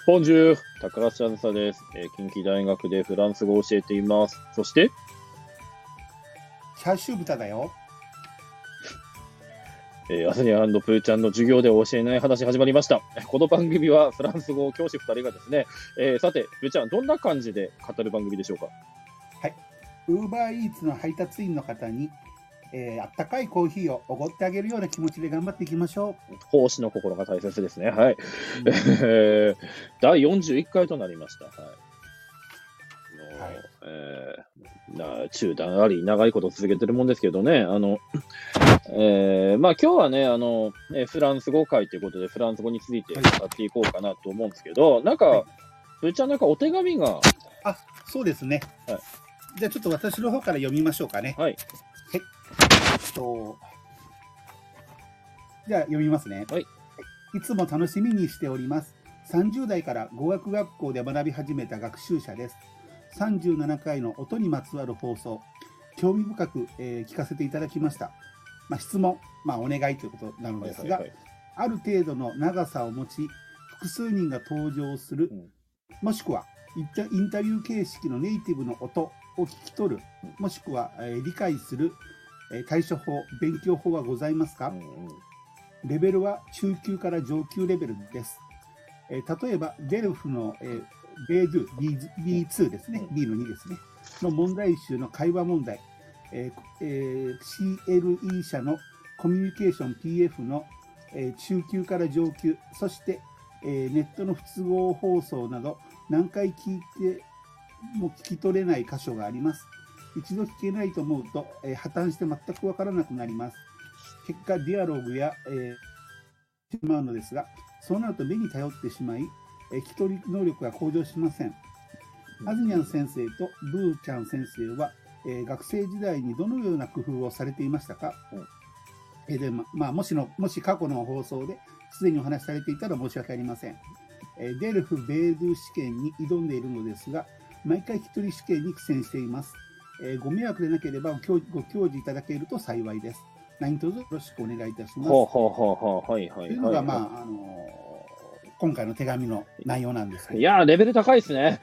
ボンジュール、高橋あずさです。近畿大学でフランス語を教えています。そして、 チャーシュー豚だよ。 アスニャ&プーちゃんの授業で教えない話始まりました。この番組はフランス語教師2人がですね、さて、プーちゃん、どんな感じで語る番組でしょうか？ はい。ウーバーイーツの配達員の方に、あったかいコーヒーをおごってあげるような気持ちで頑張っていきましょ奉仕の心が大切ですね。はい。 う。うん第41回となりました。はい。中断あり、長いこと続けてるもんですけどね、まあ今日はね、フランス語会ということで、フランス語について語っていこうかなと思うんですけど、なんか、ぶっちゃんなんかお手紙が、 あ、そうですね。 はいじゃあちょっと私の方から読みましょうかね。 はい。 じゃあ読みますね。 はい。 いつも楽しみにしております。30代から語学学校で学び始めた学習者です。37回の音にまつわる放送、興味深く、聞かせていただきました。質問、お願いということなのですが、ある程度の長さを持ち、複数人が登場する、もしくはインタビュー形式のネイティブの音を聞き取る、もしくは、理解する、対処法、勉強法はございますか？レベルは中級から上級レベルです。例えば、デルフの、ベードゥ B2 ですね、B の2ですね、の問題集の会話問題、CLE 社のコミュニケーション PF の、中級から上級、そして、ネットの不都合放送など何回聞いても聞き取れない箇所があります。一度聞けないと思うと、破綻して全くわからなくなります。結果、ディアログや、しまうのですが、そうなると目に頼ってしまい、聞き取り能力が向上しません。アズニャン先生とブーちゃん先生は、学生時代にどのような工夫をされていましたか？でもし過去の放送ですでにお話しされていたら申し訳ありません。デルフ・ベードゥ試験に挑んでいるのですが、毎回聞き取り試験に苦戦しています。ご迷惑でなければご教示いただけると幸いです。何卒よろしくお願いいたします。というのが、今回の手紙の内容なんですけど。 いやー、レベル高いですね。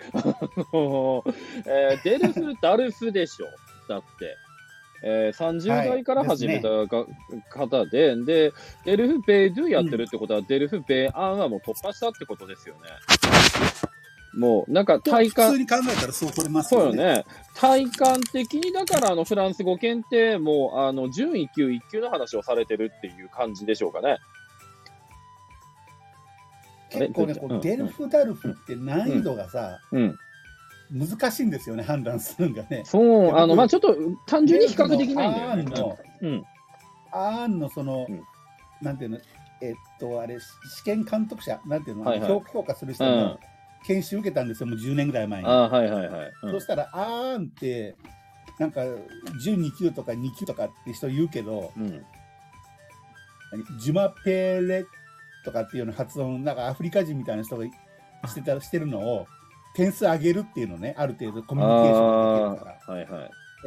デルフ、ダルフでしょ。だって。30代から始めた方で、で、デルフ・ベードゥやってるってことは、デルフ・ベーアンはもう突破したってことですよね。もう、なんか体感。 普通に考えたらそう取れますよね。 そうよね。体感的に、だからフランス語検定も、準1級、1級の話をされてるっていう感じでしょうかね。 結構ね、デルフ・ダルフって難易度がさ、難しいんですよね、判断するのがね。 そう、ちょっと単純に比較できないんだよね。 アーンのその、なんていうの、あれ、試験監督者、なんていうの、評価する人の研修受けたんですよ、もう10年ぐらい前に。そしたら、アーンって、なんか、準2級とか2級とかって人言うけど、ジュマペレとかっていうの発音、なんかアフリカ人みたいな人がしてるのを、点数上げるっていうのね、ある程度コミュニケーションができるから。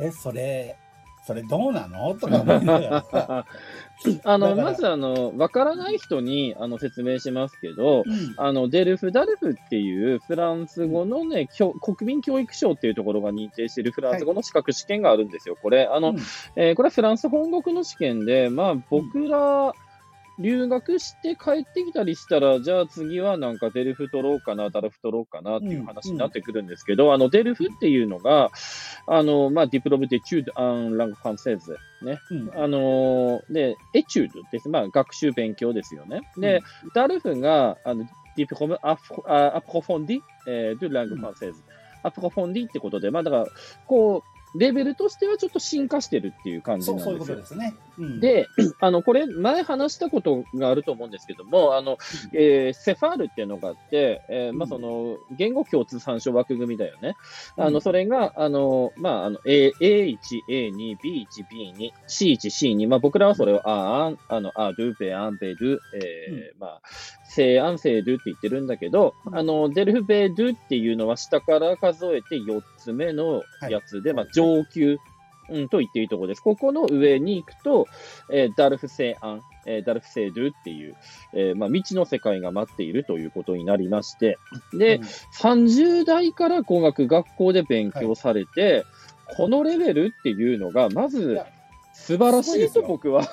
それどうなのとか思いながらさ。 まずわからない人に説明しますけど、デルフ・ダルフっていうフランス語のね、国民教育省っていうところが認定しているフランス語の資格試験があるんですよ。これ、これはフランス本国の試験で、僕ら、留学して帰ってきたりしたら、じゃあ次はなんかデルフ取ろうかな、ダルフ取ろうかなっていう話になってくるんですけど、デルフっていうのが、ディプロムデチュード・アン・ラング・フランセーズ。ね。で、エチュードです。学習勉強ですよね。で、ダルフが、ディプロム・アプロフォンディ・ドゥ・ラング・フランセーズ。アプロフォンディってことで、だから、こう、レベルとしてはちょっと進化してるっていう感じなんですよ。 そういうことですね。 で、これ、前話したことがあると思うんですけども、セファールっていうのがあって、その、言語共通参照枠組みだよね。それが、A1、A2、B1、B2、C1、C2、僕らはそれをアドゥ、ベアン、ベドゥ、セアン、セドゥって言ってるんだけど、デルフベドゥっていうのは下から数えて4つ目のやつで、上級と言っていいところです。ここの上に行くと、ダルフセアン、ダルフセドゥっていう、未知の世界が待っているということになりまして、で、30代から語学学校で勉強されて、このレベルっていうのが、まず、素晴らしいと僕は。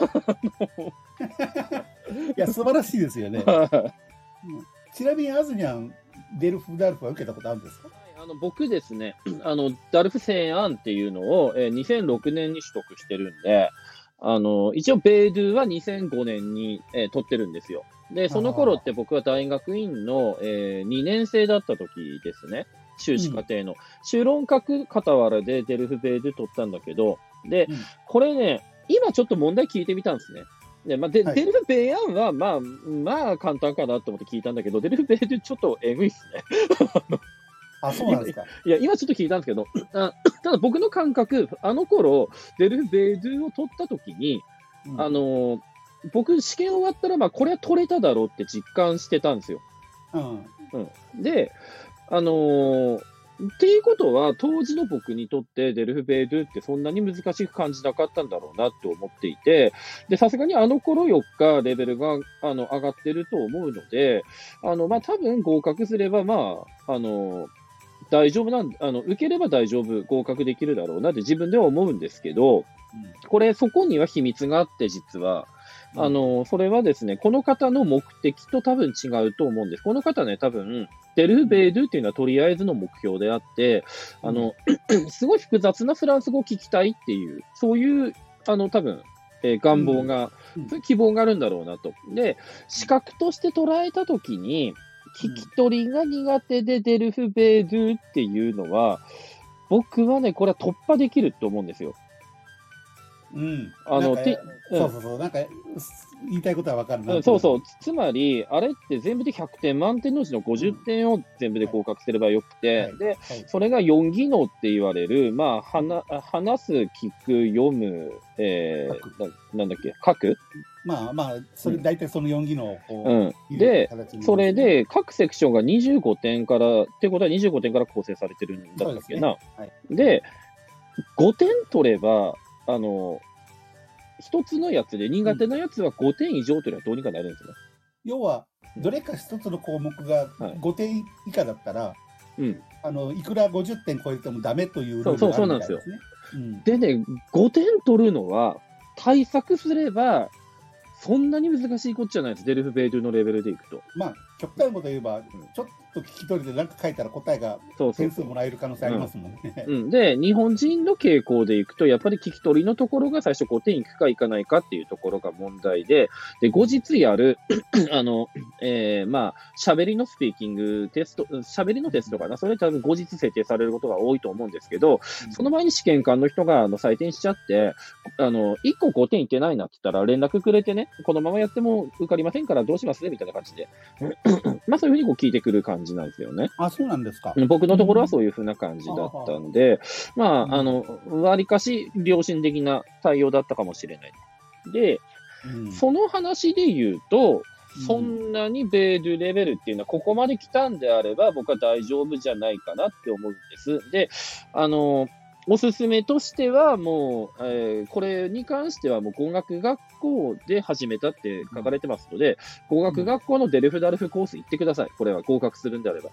いや、素晴らしいですよね。ちなみに、アズニャン、デルフ・ダルフは受けたことあるんですか？ 僕ですね、ダルフセアンっていうのを、2006年に取得してるんで、一応、ベイドゥは2005年に、取ってるんですよ。で、その頃って僕は大学院の、2年生だった時ですね。修士課程の。修論書く傍らでデルフベイドゥ取ったんだけど、で、これね、今ちょっと問題聞いてみたんですね。で、デルフベイアンは、まあ、簡単かなと思って聞いたんだけど、デルフベイドゥちょっとえぐいっすね。 あ、そうなんですか。 いや、今ちょっと聞いたんですけど、ただ僕の感覚、あの頃、デルフベイドゥを取った時に、僕、試験終わったら、これは取れただろうって実感してたんですよ。で、っていうことは、当時の僕にとってデルフベイドゥってそんなに難しく感じなかったんだろうなって思っていて、で、さすがにあの頃よっかレベルが上がってると思うので、多分合格すれば、大丈夫受ければ大丈夫、合格できるだろうなって自分では思うんですけど、そこには秘密があって、実は。それはですね、この方の目的と多分違うと思うんです。この方ね、多分、デルフベイドゥっていうのはとりあえずの目標であって、すごい複雑なフランス語を聞きたいっていう、そういう、多分、願望が、そういう希望があるんだろうなと。で、資格として捉えたときに、聞き取りが苦手でデルフベイドゥっていうのは、僕はね、これは突破できると思うんですよ。 そう、なんか、言いたいことは分かるな。 つまり、あれって全部で100点満点のうちの50点を全部で合格すればよくて、で、それが4技能って言われる、話す、聞く、読む、なんだっけ、書く大体その4技能をで、それで、各セクションが25点から、ってことは25点から構成されてるんだったっけな。で、5点取れば、一つのやつで苦手なやつは5点以上というのはどうにかなるんですね。 要は、どれか一つの項目が5点以下だったら、いくら50点超えてもダメというルールがあるみたいですね。 でね、5点取るのは対策すれば、そんなに難しいことじゃないです。デルフベイドゥのレベルでいくと。 極端なこと言えば、ちょっと聞き取りで何か書いたら答えが点数もらえる可能性ありますもんね。 で、日本人の傾向でいくと、やっぱり聞き取りのところが最初5点いくかいかないかっていうところが問題で、後日やる、喋りのスピーキングテスト、喋りのテストかな、それ多分後日設定されることが多いと思うんですけど、その前に試験官の人が採点しちゃって、1個5点いってないなって言ったら連絡くれてね、このままやっても受かりませんからどうしますみたいな感じで。そういうふうに聞いてくる感じなんですよね。 あ、そうなんですか。 僕のところはそういうふうな感じだったんで、わりかし良心的な対応だったかもしれない。で、その話で言うと、そんなにベイドゥレベルっていうのはここまで来たんであれば僕は大丈夫じゃないかなって思うんです。で、おすすめとしては、もう、これに関しては、もう語学学校で始めたって書かれてますので、語学学校のデルフダルフコース行ってください。これは合格するんであれば。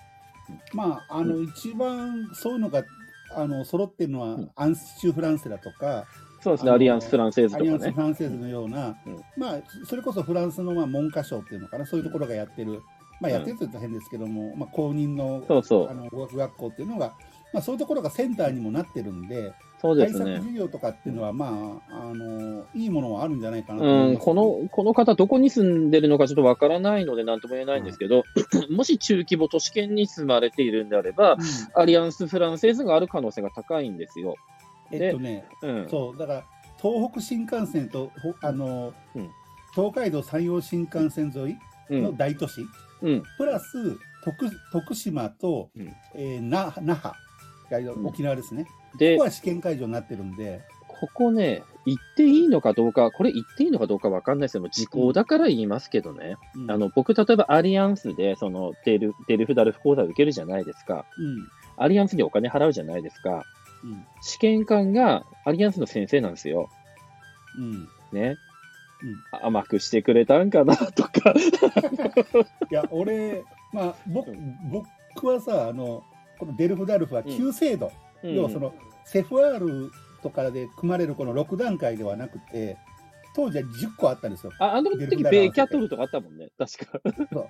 一番そういうのが、揃ってるのは、アンシュ・フランセだとか、 そうですね、アリアンス・フランセーズとかね。 アリアンス・フランセーズのような、それこそフランスの文科省っていうのかな、そういうところがやってる、やってると言うと変ですけども、公認の語学学校っていうのが、そういうところがセンターにもなってるんで、対策授業とかっていうのは、いいものはあるんじゃないかなと思います。 この方、どこに住んでるのかちょっとわからないので、なんとも言えないんですけど、もし中規模都市圏に住まれているんであれば、アリアンス・フランセーズがある可能性が高いんですよ。 そう、だから、東北新幹線と、東海道山陽新幹線沿いの大都市、プラス、徳島と、那覇。沖縄ですね。ここは試験会場になってるんで。 ここね、行っていいのかどうか、これ行っていいのかどうかわかんないですけど、時効だから言いますけどね。僕、例えばアリアンスで、デルフダルフ講座を受けるじゃないですか。アリアンスにお金払うじゃないですか。 試験官がアリアンスの先生なんですよ。ね。甘くしてくれたんかなとか。 いや、まあ、僕はさ、このデルフダルフは9精度。要はその、セフアールとかで組まれるこの6段階ではなくて、当時は10個あったんですよ。 あの時ベイキャトルとかあったもんね、確か。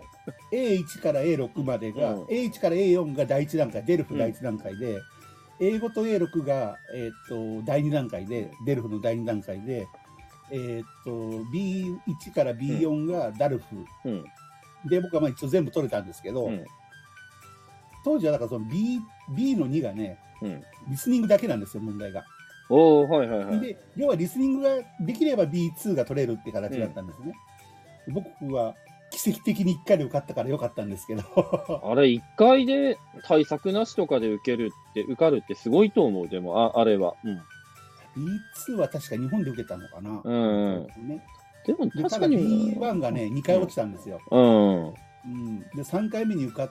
A1 から A6 までが、A1 から A4 が第1段階、デルフ第1段階で、A5 と A6 が、第2段階で、デルフの第2段階で、B1 から B4 がダルフ。で、僕はまあ一応全部取れたんですけど、当時はだからその B の2がね、リスニングだけなんですよ、問題が。で、要はリスニングができれば B2 が取れるって形だったんですね。僕は奇跡的に1回で受かったからよかったんですけど。 あれ、1回で対策なしとかで受かるってすごいと思う、でも、あれは。 B2 は確か日本で受けたのかな。 でも確かに。 B1 がね、2回落ちたんですよ。で、3回目に受かって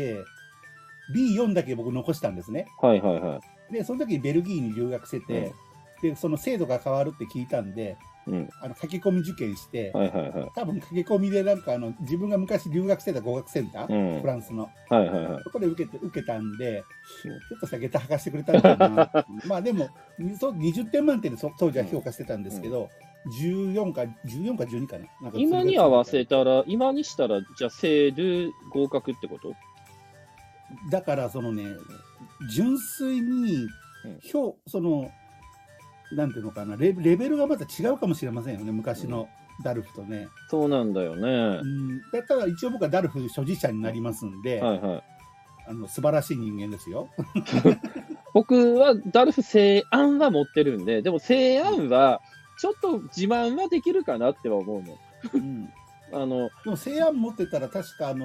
、B4 だけ僕残したんですね。で、その時にベルギーに留学してて、で、その制度が変わるって聞いたんで、駆け込み受験して、多分駆け込みでなんか自分が昔留学してた語学センター、フランスの、そこで受けたんで、ちょっと下げたはかしてくれたのかな。まあでも、20点満点で当時は評価してたんですけど、14か12かな。 今に合わせたら、今にしたら、じゃあ、セール合格ってこと？ だからそのね、純粋にそのなんていうのかな、レベルがまた違うかもしれませんよね、昔のダルフとね。 そうなんだよね。 ただ一応僕はダルフ所持者になりますんで、素晴らしい人間ですよ。 僕はダルフ西安は持ってるんで、でも西安はちょっと自慢はできるかなっては思うの。 でも西安持ってたら確か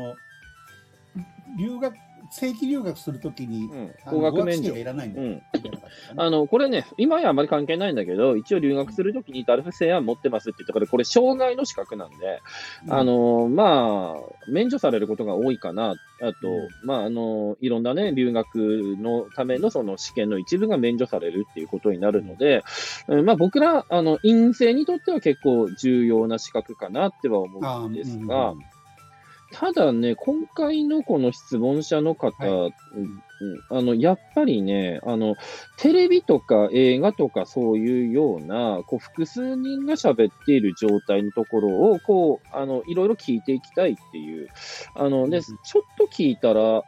正規留学するときに、 語学免除がいらないんだこれね、今はあまり関係ないんだけど、一応留学するときにダルフ西安持ってますって言ったから、これ障害の資格なんで、まあ、免除されることが多いかな。あと、まあ、いろんなね、留学のためのその試験の一部が免除されるっていうことになるので、まあ僕ら、院生にとっては結構重要な資格かなっては思うんですが、ただね、今回のこの質問者の方、やっぱりね、テレビとか映画とかそういうような、複数人が喋っている状態のところを、いろいろ聞いていきたいっていう。で、ちょっと聞いたら、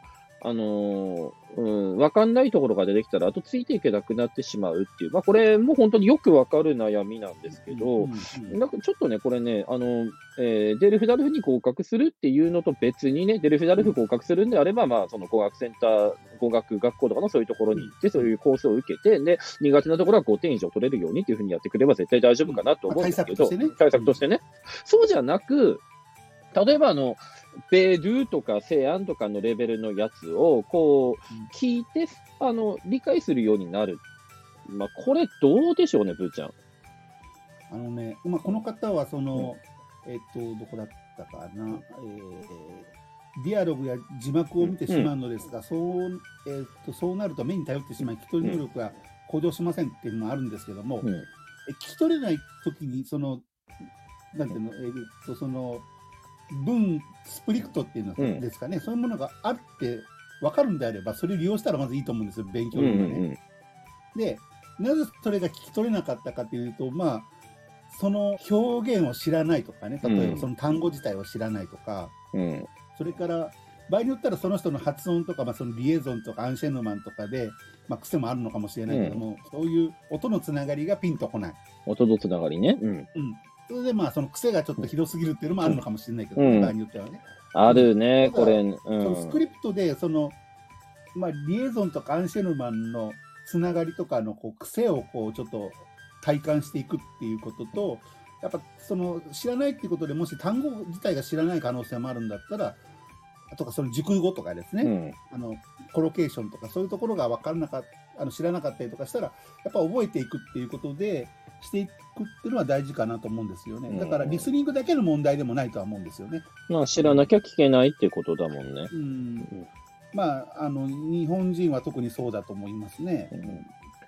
わかんないところが出てきたら、あとついていけなくなってしまうっていう、まあ、これも本当によくわかる悩みなんですけど、なんかちょっとね、これね、デルフダルフに合格するっていうのと別にね、デルフダルフ合格するんであれば、まあ、その語学センター、語学学校とかのそういうところに行って、そういうコースを受けて、で、苦手なところは5点以上取れるようにっていうふうにやってくれば絶対大丈夫かなと思うんですけど、対策としてね。そうじゃなく、例えばベドゥとか西安とかのレベルのやつを聞いて理解するようになる。まあこれどうでしょうね、ブーちゃん。 まあこの方はどこだったかな、ディアログや字幕を見てしまうのですが、そうなると目に頼ってしまい聞き取り能力が向上しませんっていうのもあるんですけども、聞き取れないときになんていうの、スプリクトっていうのですかね、そういうものがあって分かるんであれば、それを利用したらまずいいと思うんですよ、勉強でね。で、なぜそれが聞き取れなかったかというと、まあ、その表現を知らないとかね、例えばその単語自体を知らないとか、それから場合によったらその人の発音とか、まあ、そのリエゾンとかアンシェヌマンとかで、まあ、癖もあるのかもしれないけども、そういう音のつながりがピンとこない。 音のつながりね。 それでまあその癖がちょっとひどすぎるっていうのもあるのかもしれないけど、場合によってはね。 あるね、これ。 スクリプトでまあ、リエゾンとかアンシェヌマンのつながりとかの癖をちょっと体感していくっていうことと、やっぱ知らないっていうことでもし単語自体が知らない可能性もあるんだったら、とかその熟語とかですね、コロケーションとかそういうところが知らなかったりとかしたら、やっぱ覚えていくっていうことでしていくっていうのは大事かなと思うんですよね。だからリスニングだけの問題でもないとは思うんですよね。 まあ知らなきゃ聞けないっていうことだもんね。 まあ日本人は特にそうだと思いますね。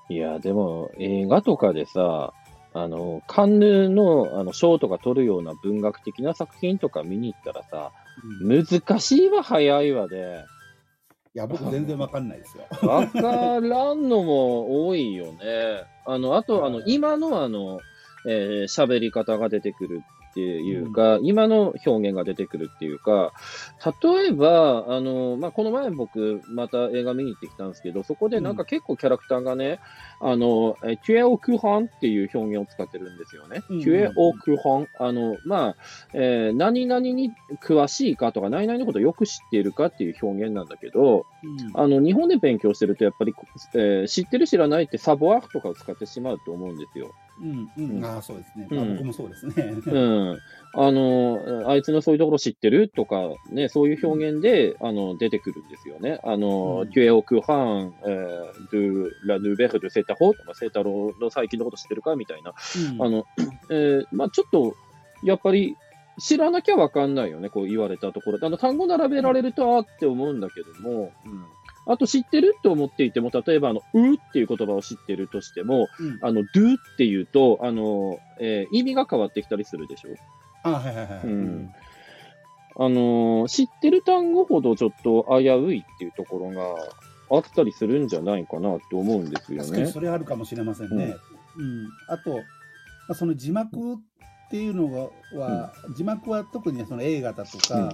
いや、でも映画とかでさ、カンヌの、賞とか取るような文学的な作品とか見に行ったらさ、難しいわ、早いわで。 いや、僕全然わかんないですよ。 わからんのも多いよね。あと、今の喋り方が出てくるっていうか、今の表現が出てくるっていうか、例えば、この前僕、また映画見に行ってきたんですけど、そこでなんか結構キャラクターがね、テュエオクハンっていう表現を使ってるんですよね。テュエオクハン。何々に詳しいかとか、何々のことをよく知っているかっていう表現なんだけど、日本で勉強してると、やっぱり、知ってる知らないってサボアーとかを使ってしまうと思うんですよ。 そうですね。僕もそうですね。 あいつのそういうところ知ってるとか、ね、そういう表現で、出てくるんですよね。Tu es au courant de la nouvelle de セータロとか、セータロの最近のこと知ってるかみたいな。ちょっと、やっぱり、知らなきゃわかんないよね、こう言われたところ。単語並べられると、って思うんだけども、あと知ってると思っていても、例えばっていう言葉を知ってるとしても、do っていうと、意味が変わってきたりするでしょ。知ってる単語ほどちょっと危ういっていうところがあったりするんじゃないかなって思うんですよね。 確かにそれあるかもしれませんね。あと、その字幕っていうのは、字幕は特にその映画だとか、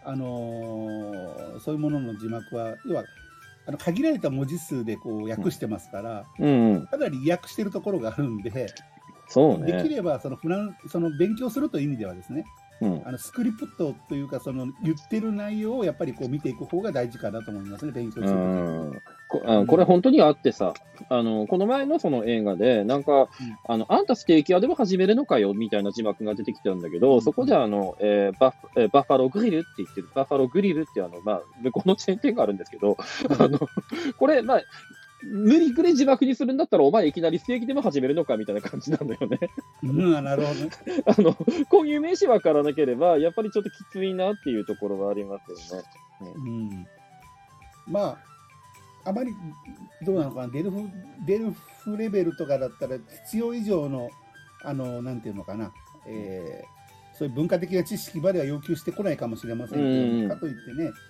そういうものの字幕は、要は、限られた文字数でこう訳してますから、かなり訳してるところがあるんで、 そうね、 できればその勉強するという意味ではですね、スクリプトというか、その言ってる内容をやっぱりこう見ていく方が大事かなと思いますね、勉強するとこれ本当にあってさ、この前のその映画で、なんか、あんたステーキ屋でも始めるのかよみたいな字幕が出てきたんだけど、そこでバッファローグリルって言ってる、バッファローグリルって向こうのチェーン店があるんですけど、これ、無理くり字幕にするんだったら、お前いきなりステーキでも始めるのかみたいな感じなんだよね。 なるほど。 こういう名詞わからなければ、やっぱりちょっときついなっていうところはありますよね。 あまりどうなのかな、デルフレベルとかだったら、必要以上の、なんていうのかな、そういう文化的な知識までは要求してこないかもしれませんけど、かといってね、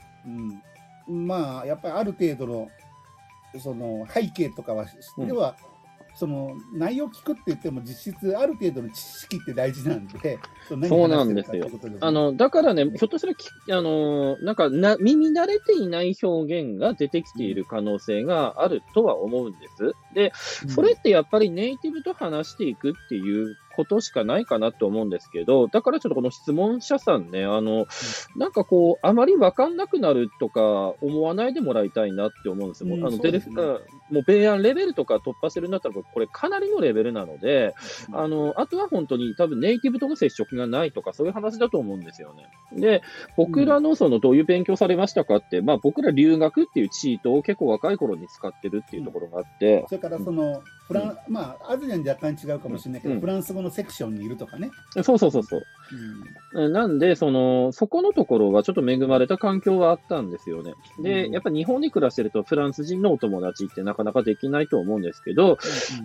やっぱりある程度の、その背景とかは知っては、その内容を聞くって言っても実質ある程度の知識って大事なんで、 そうなんですよ。だからね、ひょっとしたら耳慣れていない表現が出てきている可能性があるとは思うんです。で、それってやっぱりネイティブと話していくっていうことしかないかなと思うんですけど、だからちょっとこの質問者さんね、なんかこう、あまり分かんなくなるとか思わないでもらいたいなって思うんですよ。もう米安レベルとか突破してるんだったら、これかなりのレベルなので、あとは本当に多分ネイティブとの接触がないとか、そういう話だと思うんですよね。で、僕らのどういう勉強されましたかって、僕ら留学っていうチートを結構若い頃に使ってるっていうところがあって。 それからアジアに若干違うかもしれないけど、フランス語のセクションにいるとかね。 そう。なんで、そこのところはちょっと恵まれた環境はあったんですよね。で、やっぱり日本に暮らしてるとフランス人のお友達ってなかなかできないと思うんですけど、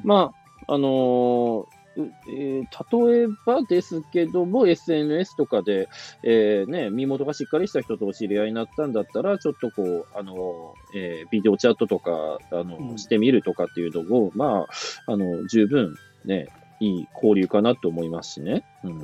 例えばですけども、SNS とかで、身元がしっかりした人とお知り合いになったんだったら、ちょっとこう、ビデオチャットとか、してみるとかっていうのを、十分ね、いい交流かなと思いますしね。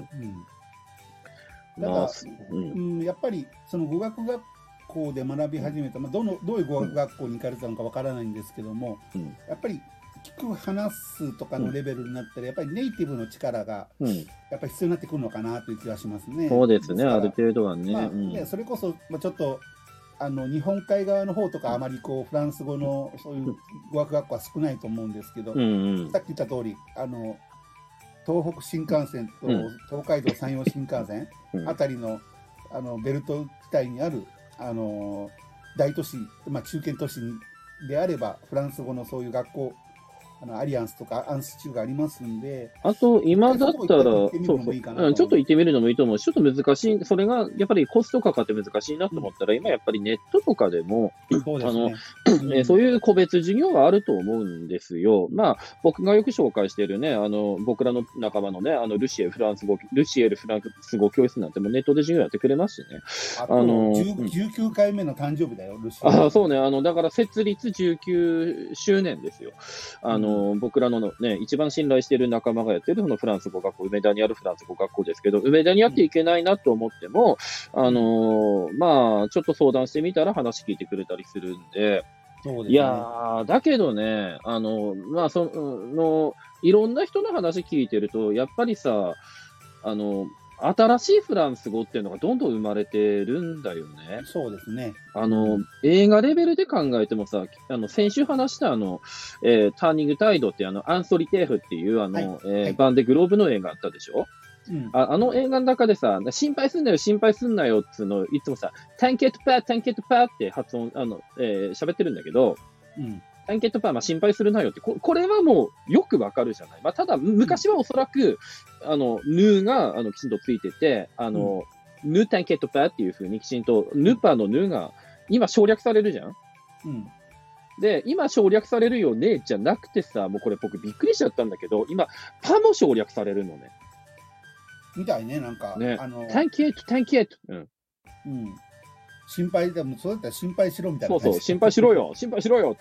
やっぱり、その語学学校で学び始めた、どういう語学学校に行かれたのかわからないんですけども、やっぱり、聞く話すとかのレベルになったら、やっぱりネイティブの力がやっぱり必要になってくるのかなという気がしますね。 そうですね、ある程度はね。 それこそ、ちょっと日本海側の方とかあまりこうフランス語のそういう語学学校は少ないと思うんですけど、さっき言った通り東北新幹線と東海道山陽新幹線あたりのベルト地帯にある大都市、中堅都市であればフランス語のそういう学校アリアンスとかアンスチューがありますんで、 あと、今だったら、ちょっと行ってみるのもいいと思うし、ちょっと難しい、それがやっぱりコストかかって難しいなと思ったら、今やっぱりネットとかでも、そういう個別事業があると思うんですよ。まあ、僕がよく紹介しているね、僕らの仲間のね、ルシエルフランス語教室なんてもネットで授業やってくれますしね。 19回目の誕生日だよ、ルシエル。 そうね、だから設立19周年ですよ。僕らのね、一番信頼している仲間がやってるそのフランス語学校、梅田にあるフランス語学校ですけど、梅田にやっていけないなと思っても、まあ、ちょっと相談してみたら話聞いてくれたりするんで、 そうですね、 いやー、だけどね、まあ、いろんな人の話聞いてると、やっぱりさ、新しいフランス語っていうのがどんどん生まれてるんだよね。 そうですね。 映画レベルで考えてもさ、先週話したターニングタイドってアンソリテーフっていうバンデグローブの映画あったでしょ。あの映画の中でさ、心配すんなよ、心配すんなよっつうのいつもさ、タンケットパー、タンケットパーって発音、喋ってるんだけど、タンケットパー、まあ、心配するなよって、これはもうよくわかるじゃない。まあ、ただ、昔はおそらく、ヌが、きちんとついてて、ヌタンケットパーっていう風にきちんと、ヌパのヌが、今省略されるじゃん。で、今省略されるよね、じゃなくてさ、もうこれ僕びっくりしちゃったんだけど、今、パも省略されるのね。 みたいね、なんか。 ね、タンケット、タンケット。 心配でも、そうだったら心配しろみたいな。 そう、心配しろよ、心配しろよ。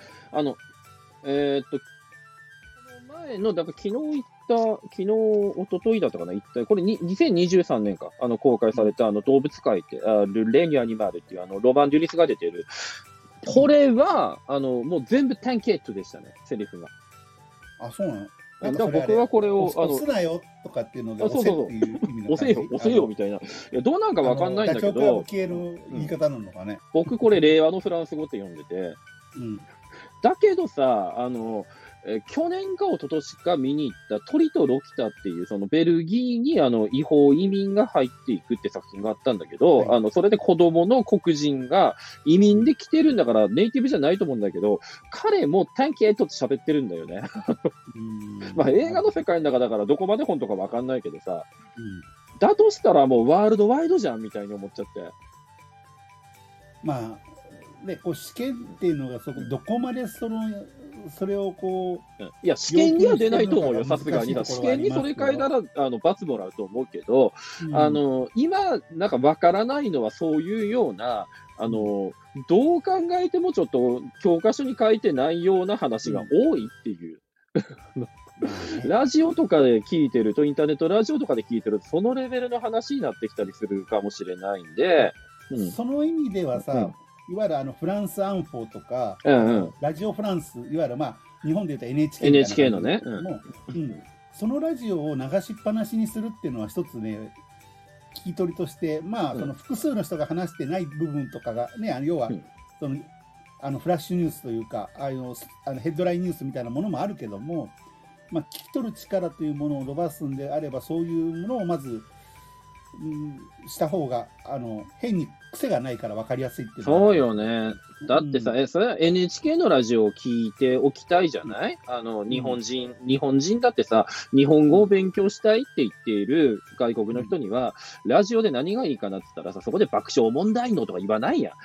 前の、だから昨日、一昨日だったかな、これ2023年か、公開された動物界って、レニュアニマルっていうロバン・デュリスが出てる。これは、もう全部タンケットでしたね、セリフが。 あ、そうなの？ だから僕はこれを、 押すなよとかっていうので、押せっていう意味の。 押せよみたいな。いや、どうなんかわかんないんだけど。 消える言い方なのかね。 僕これ令和のフランス語って読んでて。だけどさ、去年か一昨年か見に行った鳥とロキタっていう、そのベルギーに違法移民が入っていくって作品があったんだけど、それで子供の黒人が移民で来てるんだからネイティブじゃないと思うんだけど、彼もタンケートって喋ってるんだよね。まあ映画の世界の中だからどこまで本とかわかんないけどさ、だとしたらもうワールドワイドじゃんみたいに思っちゃって。 まあ、ね、こう試験っていうのがどこまでそれをこう、 いや、試験には出ないと思うよ、さすがに。試験にそれ書いたら、罰もらうと思うけど、今、なんかわからないのはそういうような、どう考えてもちょっと教科書に書いてないような話が多いっていう。ラジオとかで聞いてると、インターネットラジオとかで聞いてると、そのレベルの話になってきたりするかもしれないんで、 その意味ではさ、いわゆるフランスアンフォとか、ラジオフランス、いわゆる日本でいうと NHK のね、 そのラジオを流しっぱなしにするっていうのは一つね、聞き取りとして、その複数の人が話してない部分とかがね、要はそのフラッシュニュースというか、ヘッドラインニュースみたいなものもあるけども、聞き取る力というものを伸ばすんであれば、そういうものをまず、した方が変に癖がないから分かりやすいっていうのは。 そうよね。だってさ、それは NHK のラジオを聞いておきたいじゃない？日本人だってさ、日本語を勉強したいって言っている外国の人には、ラジオで何がいいかなって言ったらさ、そこで爆笑問題のとか言わないやん。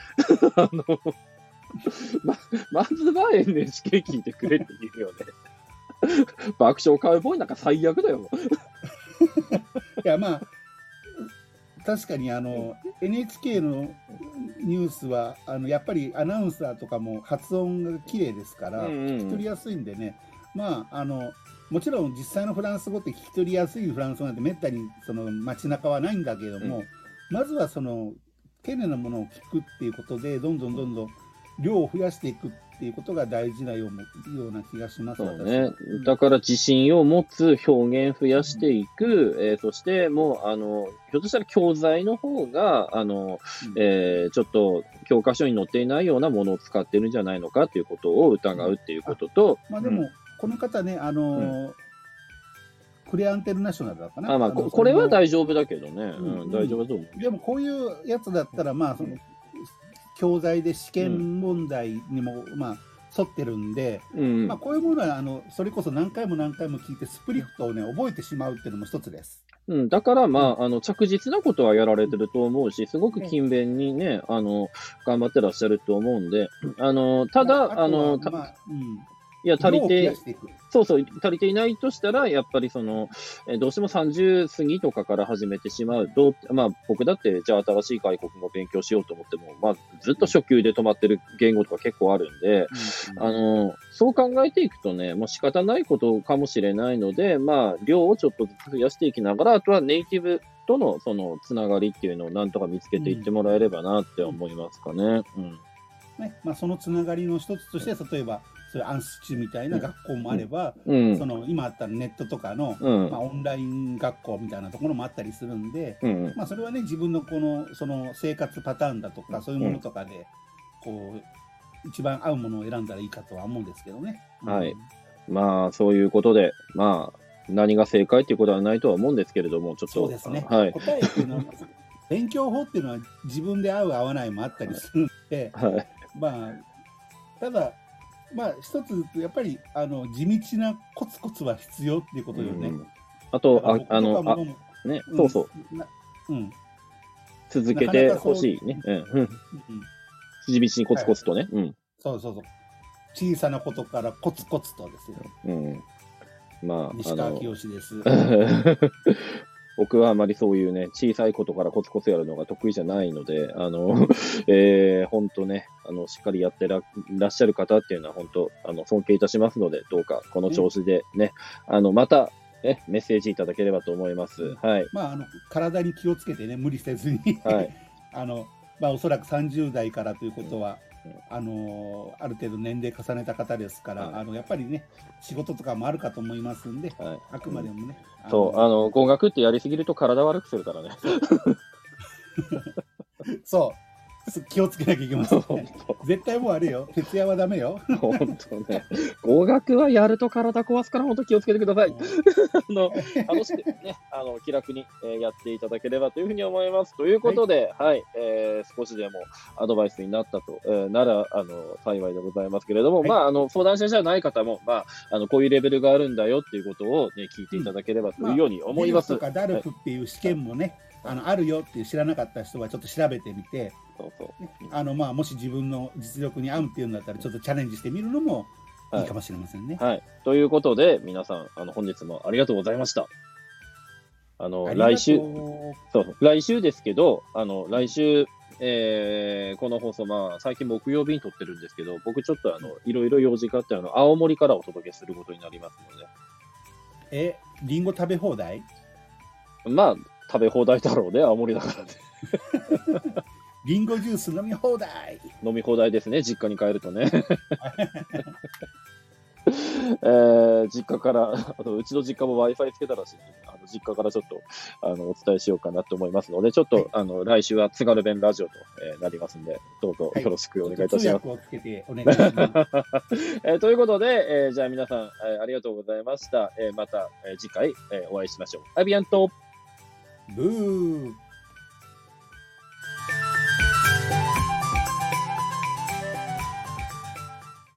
まずは NHK 聞いてくれって言うよね。爆笑カウボーイなんか最悪だよ。 いや、確かにNHK のニュースはやっぱりアナウンサーとかも発音が綺麗ですから、聞き取りやすいんでね、もちろん実際のフランス語って聞き取りやすいフランス語なんてめったにその街中はないんだけども、まずはその丁寧なものを聞くっていうことでどんどん量を増やしていくっていうことが大事なような気がします。 そうね。だから自信を持つ表現増やしていく、そしてもうひょっとしたら教材の方がちょっと教科書に載っていないようなものを使ってるんじゃないのかっていうことを疑うっていうことと、 でもこの方ねクレアンテルナショナルだったな。 これは大丈夫だけどね。大丈夫だと思う。 でもこういうやつだったらその教材で試験問題にも、 沿ってるんで、まあ、こういうものはそれこそ何回も何回も聞いてスプリットをね覚えてしまうっていうのも一つです。 だからまあ、着実なことはやられてると思うし、すごく勤勉にね、頑張ってらっしゃると思うんで、ただ、いや、足りて、足りていないとしたら、やっぱりどうしても30過ぎとかから始めてしまう。まあ、僕だって、じゃあ新しい外国語を勉強しようと思っても、まあ、ずっと初級で止まってる言語とか結構あるんで、そう考えていくとね、もう仕方ないことかもしれないので、まあ、量をちょっとずつ増やしていきながら、あとはネイティブとのつながりっていうのをなんとか見つけていってもらえればなって思いますかね。 ね、まあ、そのつながりの一つとして、例えば、そういうアンスチュみたいな学校もあれば、今あったネットとかの、まあ、オンライン学校みたいなところもあったりするんで、まあ、それはね、自分のその生活パターンだとか、そういうものとかで、一番合うものを選んだらいいかとは思うんですけどね。 はい。まあ、そういうことで、まあ、何が正解っていうことはないとは思うんですけれども、ちょっと。 そうですね。はい、答えっていうのは、勉強法っていうのは自分で合う合わないもあったりするんで、まあ、ただ、まあ、一つ、やっぱり、地道なコツコツは必要っていうことよね。 あと、ね、そうそう。続けてほしいね。地道にコツコツとね。 そうそうそう。小さなことからコツコツとですよ。 まあ、 西川きよしです。 僕はあまりそういうね、小さいことからコツコツやるのが得意じゃないので、本当ね、しっかりやってらっしゃる方っていうのは本当、尊敬いたしますので、どうかこの調子でね、また、メッセージいただければと思います。はい。 まあ、体に気をつけてね、無理せずに。はい。まあ、おそらく30代からということは、ある程度年齢重ねた方ですから、やっぱりね、仕事とかもあるかと思いますんで、あくまでもね。 語学ってやりすぎると体悪くするからね。 そう。気をつけなきゃいけませんね。絶対もうあれよ。徹夜はダメよ。 本当ね。語学はやると体壊すから本当気をつけてください。楽しくね、気楽にやっていただければというふうに思います。ということで、はい、少しでもアドバイスになったと、なら、幸いでございますけれども、まあ、相談者じゃない方も、まあ、こういうレベルがあるんだよっていうことをね、聞いていただければというように思います。 とかダルフっていう試験もね、あるよって知らなかった人はちょっと調べてみて、まあ、もし自分の実力に合うっていうんだったらちょっとチャレンジしてみるのもいいかもしれませんね。 はい。ということで、皆さん、本日もありがとうございました。来週ですけど、来週、この放送、まあ、最近木曜日に撮ってるんですけど、僕ちょっといろいろ用事があって、青森からお届けすることになりますので。リンゴ食べ放題？ まあ、食べ放題だろうね、青森だからね。 リンゴジュース飲み放題。 飲み放題ですね、実家に帰るとね。実家から、うちの実家も Wi-Fi つけたらしいので、実家からちょっとお伝えしようかなと思いますので、ちょっと、来週は津軽弁ラジオと、なりますので、どうぞよろしくお願いいたします。 通訳をつけてお願いします。 ということで、じゃあ皆さん、ありがとうございました。また、次回、お会いしましょう。アビアント。 ブー。